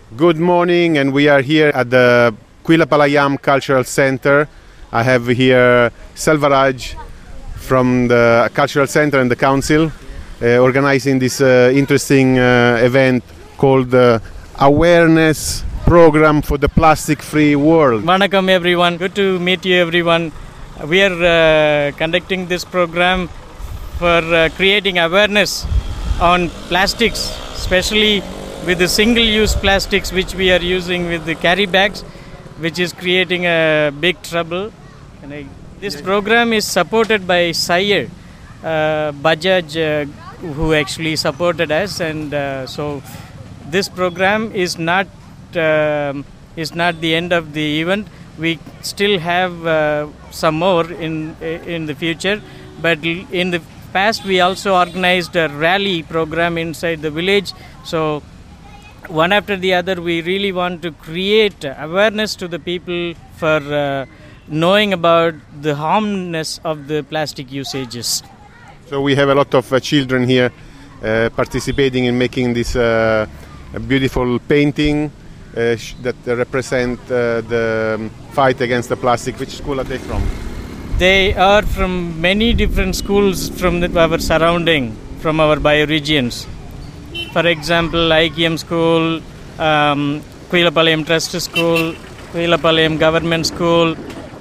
Good morning, and we are here at the Quilapalayam Cultural Center. I have here Selvaraj from the Cultural Center and the Council organizing this interesting event called Awareness Program for the Plastic-Free World. Vanakkam everyone, good to meet you everyone. We are conducting this program for creating awareness on plastics, especially with the single-use plastics which we are using with the carry bags, which is creating a big trouble. This program is supported by Sayer Bajaj, who actually supported us, and so this program is not the end of the event. We still have some more in the future, but in the past we also organized a rally program inside the village. So one after the other, we really want to create awareness to the people for knowing about the harmness of the plastic usages. So we have a lot of children here participating in making this beautiful painting that represent the fight against the plastic. Which school are they from? They are from many different schools from our surrounding, from our bioregions. For example, IKM School, Quilapalayam Trust School, Quilapalayam Government School,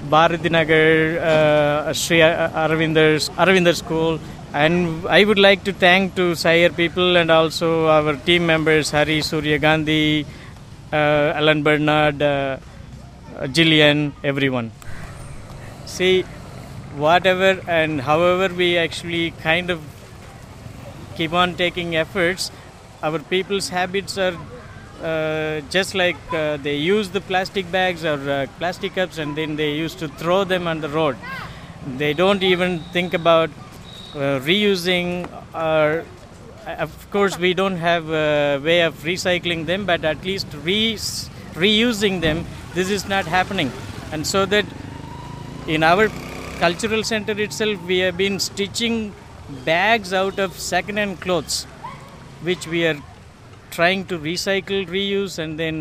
Bharatinagar Sri Aravinder School. And I would like to thank to Sayer people and also our team members, Hari, Surya Gandhi, Alan Bernard, Jillian, everyone. See, whatever and however we actually kind of keep on taking efforts, our people's habits are just like they use the plastic bags or plastic cups and then they used to throw them on the road. They don't even think about reusing, or of course we don't have a way of recycling them, but at least reusing them. This is not happening, and so that in our cultural center itself we have been stitching bags out of second-hand clothes, which we are trying to recycle, reuse, and then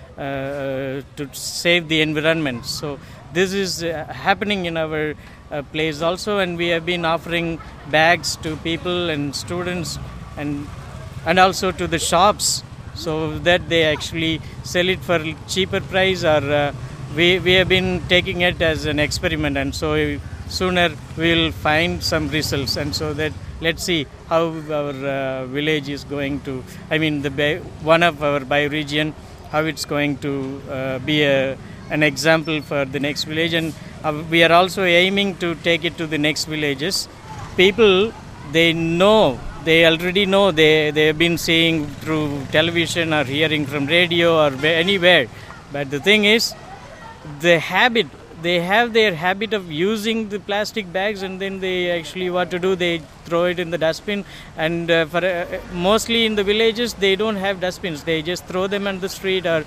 to save the environment. So this is happening in our place also, and we have been offering bags to people and students and also to the shops, so that they actually sell it for cheaper price, or we have been taking it as an experiment, and so sooner we will find some results, and so that let's see how our village is going to, one of our bioregion, how it's going to be an example for the next village, and we are also aiming to take it to the next villages. People, they already know, they have been seeing through television or hearing from radio or anywhere, but the thing is, they have their habit of using the plastic bags, and then they actually what to do, they throw it in the dustbin, and mostly in the villages they don't have dustbins, they just throw them on the street, or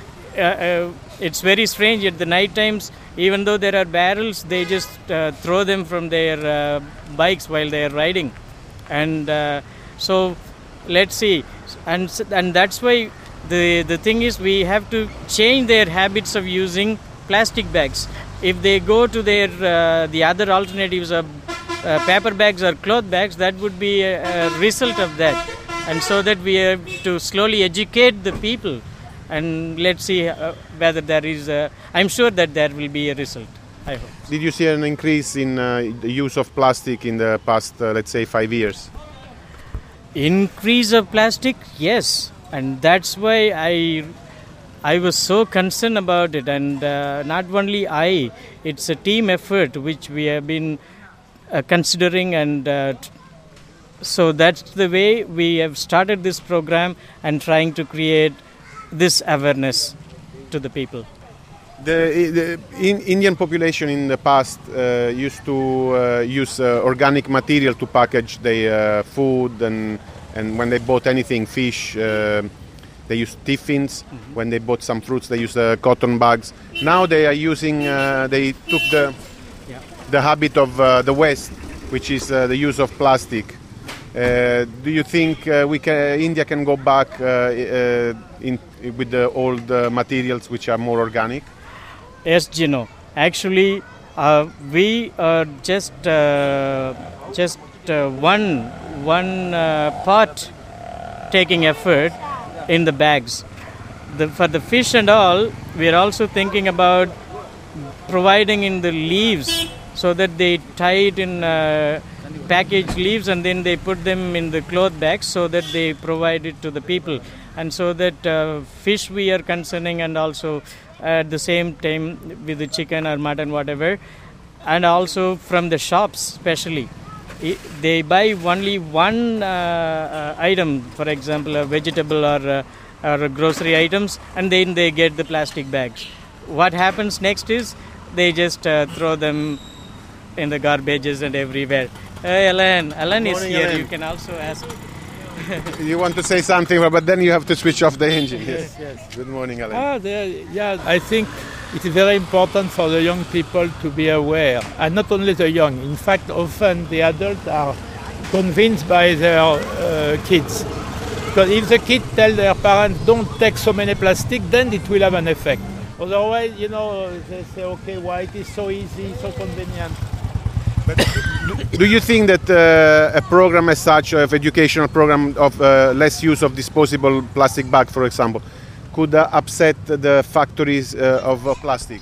it's very strange at the night times, even though there are barrels, they just throw them from their bikes while they are riding, and so let's see, and that's why the thing is, we have to change their habits of using plastic bags. If they go to their the other alternatives of paper bags or cloth bags, that would be a result of that, and so that we have to slowly educate the people, and let's see whether there is I'm sure that there will be a result, I hope. Did you see an increase in the use of plastic in the past, let's say, 5 years? Increase of plastic, yes, and that's why I was so concerned about it, and not only it's a team effort which we have been considering, and so that's the way we have started this program and trying to create this awareness to the people. The Indian population in the past used to use organic material to package their food, and when they bought anything, fish, they used tiffins. Mm-hmm. When they bought some fruits, they used cotton bags. Now they are using, they took the habit of the West, which is the use of plastic. Do you think India can go back with the old materials which are more organic? Yes, Gino. Actually, we are just one part taking effort in the bags. For the fish and all, we are also thinking about providing in the leaves so that they tie it in packaged leaves and then they put them in the cloth bags so that they provide it to the people. And so that fish we are concerning, and also at the same time with the chicken or mutton, whatever. And also from the shops especially. They buy only one item, for example, a vegetable or grocery items, and then they get the plastic bags. What happens next is they just throw them in the garbages and everywhere. Hey, Alan is here. Alan. You can also ask. You want to say something, but then you have to switch off the engine. Yes. Good morning, Alan. I think it is very important for the young people to be aware, and not only the young. In fact, often the adults are convinced by their kids. Because if the kids tell their parents, don't take so many plastic, then it will have an effect. Otherwise, they say, okay, why it is so easy, so convenient. But do you think that a program as such, of educational program of less use of disposable plastic bag, for example, could upset the factories of plastic?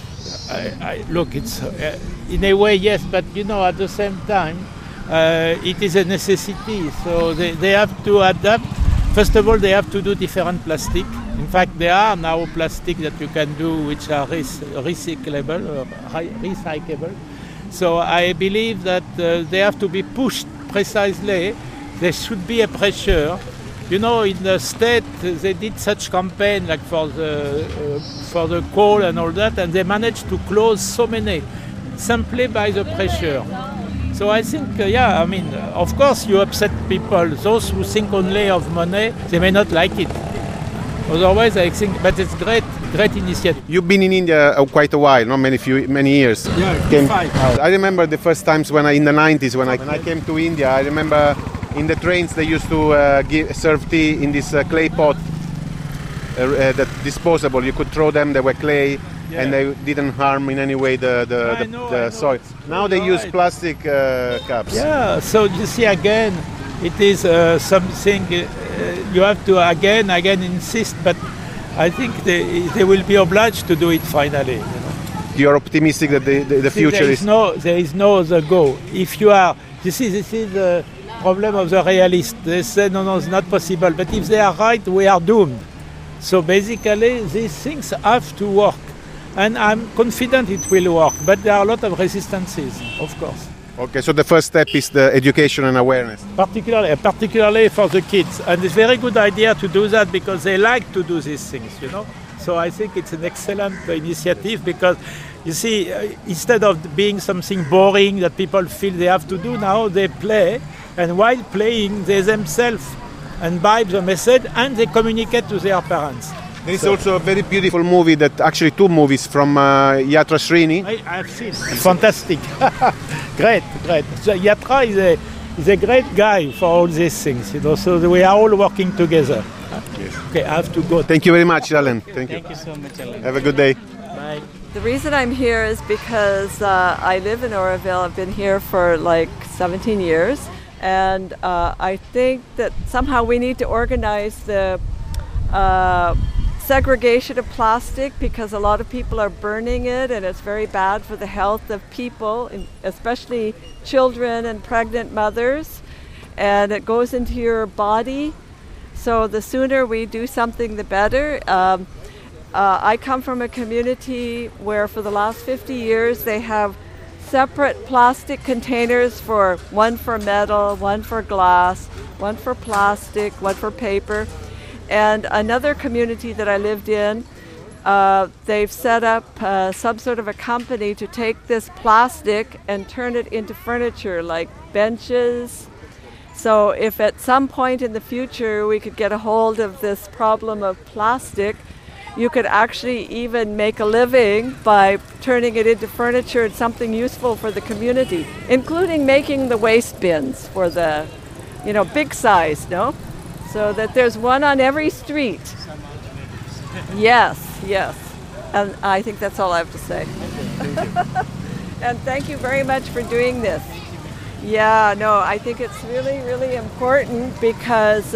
Look, it's in a way, yes, but at the same time, it is a necessity. So they have to adapt. First of all, they have to do different plastic. In fact, there are now plastic that you can do which are recyclable or recyclable. So I believe that they have to be pushed precisely. There should be a pressure. In the state, they did such campaign like for the coal and all that, and they managed to close so many simply by the pressure. So I think, of course you upset people. Those who think only of money, they may not like it. Otherwise, I think, but it's great initiative. You've been in India quite a while, not many years. Yeah, I remember the first times in the 90s when I came to India. I remember in the trains they used to serve tea in this clay pot, that disposable. You could throw them; they were clay, and they didn't harm in any way the soil. Now they use plastic cups. Yeah, so you see again, it is something you have to again insist, but I think they will be obliged to do it finally. You're optimistic that the future is... There is no other go. If you are... This is the problem of the realists. They say, no, it's not possible. But if they are right, we are doomed. So basically, these things have to work. And I'm confident it will work. But there are a lot of resistances, of course. Okay, so the first step is the education and awareness. Particularly for the kids. And it's a very good idea to do that because they like to do these things, So I think it's an excellent initiative because, you see, instead of being something boring that people feel they have to do now, they play. And while playing, they themselves imbibe the message and they communicate to their parents. There is also a very beautiful movie, actually two movies from Yatra Srini. I've seen. Fantastic. Great. So Yatra is a great guy for all these things, so we are all working together. Yes. Okay, I have to go. Thank you very much, Alan. Thank you. Thank you so much, Alan. Have a good day. Bye. The reason I'm here is because I live in Oroville. I've been here for like 17 years. And I think that somehow we need to organize the segregation of plastic because a lot of people are burning it and it's very bad for the health of people, especially children and pregnant mothers. And it goes into your body. So the sooner we do something, the better. I come from a community where for the last 50 years they have separate plastic containers, one for metal, one for glass, one for plastic, one for paper. And another community that I lived in, they've set up some sort of a company to take this plastic and turn it into furniture like benches. So if at some point in the future we could get a hold of this problem of plastic, you could actually even make a living by turning it into furniture and something useful for the community, including making the waste bins for the big size, no? So that there's one on every street. Yes, yes. And I think that's all I have to say. And thank you very much for doing this. Yeah, no, I think it's really, really important because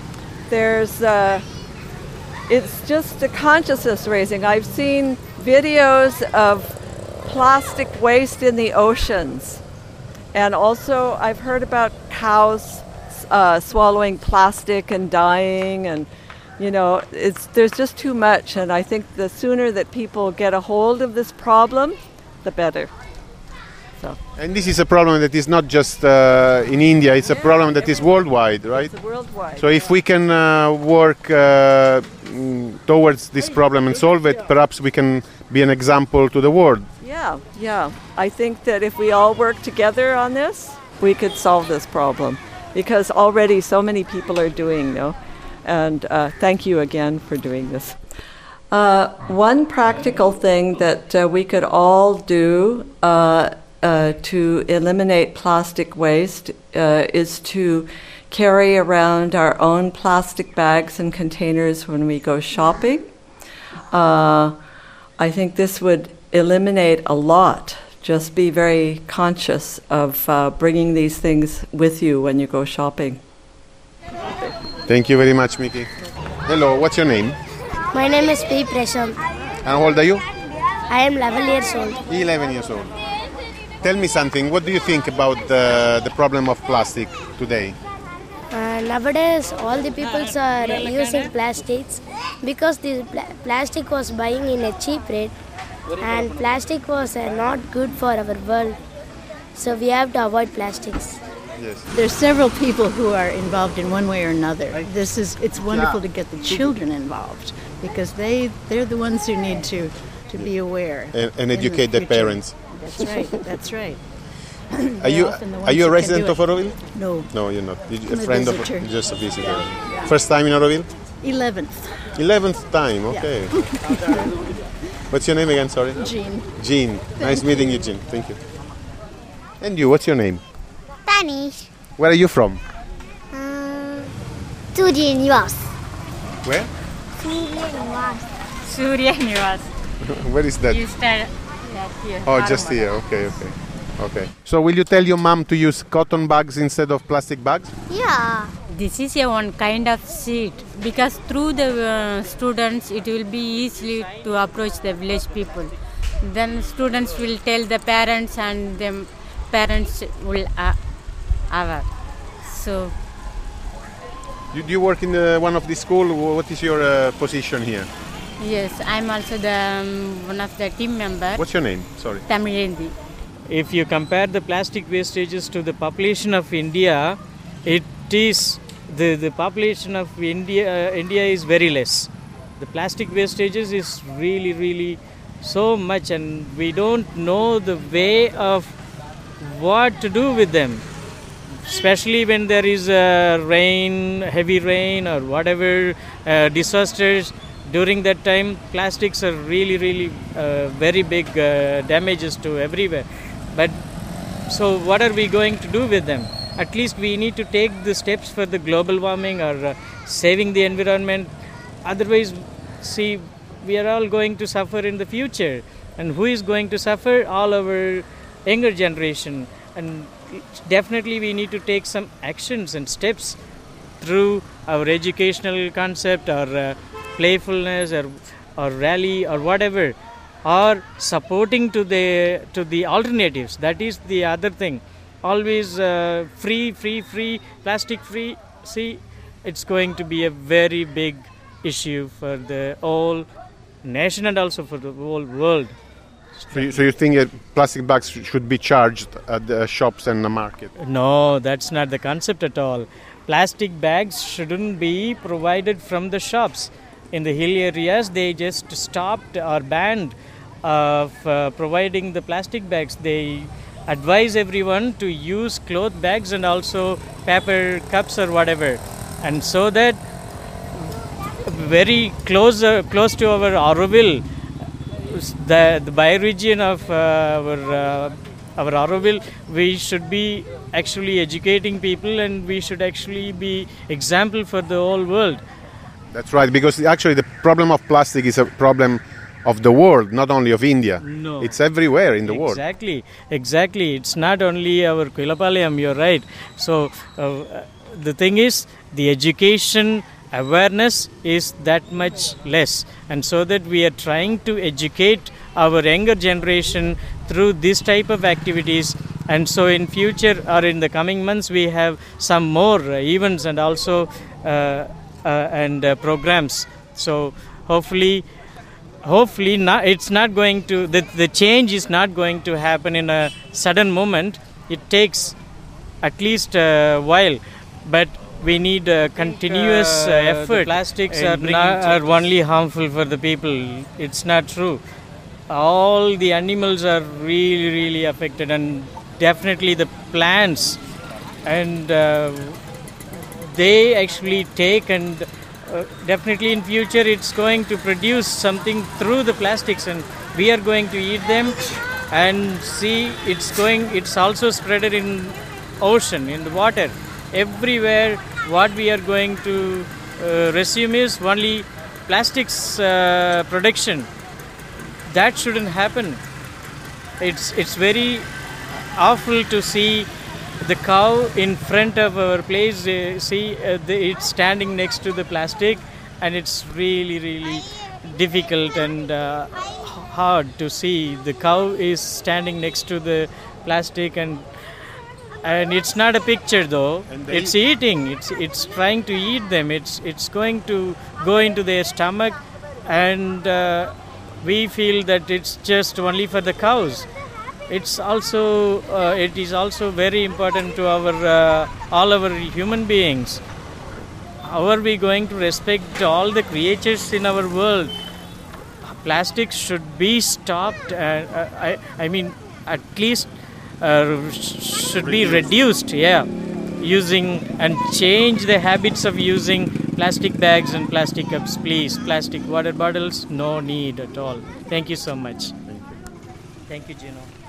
it's just a consciousness raising. I've seen videos of plastic waste in the oceans. And also I've heard about cows swallowing plastic and dying, and there's just too much. And I think the sooner that people get a hold of this problem, the better. So. And this is a problem that is not just in India, it's a problem that is worldwide, right? It's worldwide. So if we can work towards this problem and solve it, perhaps we can be an example to the world. Yeah. I think that if we all work together on this, we could solve this problem. Because already so many people are doing, and thank you again for doing this. One practical thing that we could all do to eliminate plastic waste is to carry around our own plastic bags and containers when we go shopping. I think this would eliminate a lot. Just be very conscious of bringing these things with you when you go shopping. Thank you very much, Miki. Hello, what's your name? My name is P. Prashant. And how old are you? I am 11 years old. 11 years old. Tell me something, what do you think about the problem of plastic today? Nowadays, all the people are using plastics because the plastic was buying in a cheap rate, and plastic was not good for our world. So we have to avoid plastics. Yes. There's several people who are involved in one way or another. It's wonderful to get the children involved because they're the ones who need to be aware and educate their parents. That's right. Are you a resident of Auroville? No. No, you're not. You're I'm a friend visitor. of just a visitor. First time in Auroville? 11th. 11th time, okay. What's your name again, sorry? Jean. Jean. Nice meeting you, Jean. Thank you. And you, what's your name? Danish. Where are you from? Surya Nivas. Where? Surya Nivas. Where is that? You start here. Oh, just here. Okay. So will you tell your mom to use cotton bags instead of plastic bags? Yeah. This is a one kind of seed because through the students it will be easily to approach the village people. Then students will tell the parents and the parents will aware. So. Do you work in one of the school? What is your position here? Yes, I'm also one of the team members. What's your name? Sorry. Tamilendi. If you compare the plastic wastages to the population of India, it is the population of India is very less. The plastic wastages is really so much, and we don't know the way of what to do with them. Especially when there is rain, heavy rain or whatever disasters. During that time, plastics are really very big damages to everywhere. But so what are we going to do with them? At least we need to take the steps for the global warming or saving the environment. Otherwise, see, we are all going to suffer in the future. And who is going to suffer? All our younger generation. And definitely we need to take some actions and steps through our educational concept or playfulness or rally or whatever, or supporting to the alternatives. That is the other thing. Always free, plastic free. See, it's going to be a very big issue for the whole nation and also for the whole world. So you think that plastic bags should be charged at the shops and the market? No, that's not the concept at all. Plastic bags shouldn't be provided from the shops. In the hill areas, they just stopped or banned of providing the plastic bags. They advise everyone to use cloth bags and also paper cups or whatever. And so that very close to our Auroville, the bioregion of our Auroville, we should be actually educating people, and we should actually be example for the whole world. That's right, because actually the problem of plastic is a problem of the world, not only of India. No. It's everywhere in the world. Exactly. It's not only our Kuilapalayam, you're right. So the thing is, the education awareness is that much less, and so that we are trying to educate our younger generation through this type of activities. And so in future or in the coming months, we have some more events and also programs. So hopefully it's not going to, the change is not going to happen in a sudden moment. It takes at least a while, but we need a continuous effort. The plastics are only harmful for the people. It's not true. All the animals are really affected, and definitely the plants, and they actually take, and definitely in future it's going to produce something through the plastics, and we are going to eat them. And see, it's also spreaded in ocean, in the water, everywhere. What we are going to resume is only plastics production. That shouldn't happen. It's very awful to see the cow in front of our place. It's standing next to the plastic, and it's really difficult and hard to see. The cow is standing next to the plastic, and it's not a picture though. It's eating. It's trying to eat them. It's going to go into their stomach, and we feel that it's just only for the cows. It is also very important to all our human beings. How are we going to respect all the creatures in our world? Plastics should be stopped. I mean, at least should be reduced. Using and change the habits of using plastic bags and plastic cups, please. Plastic water bottles, no need at all. Thank you so much. Thank you, Gino.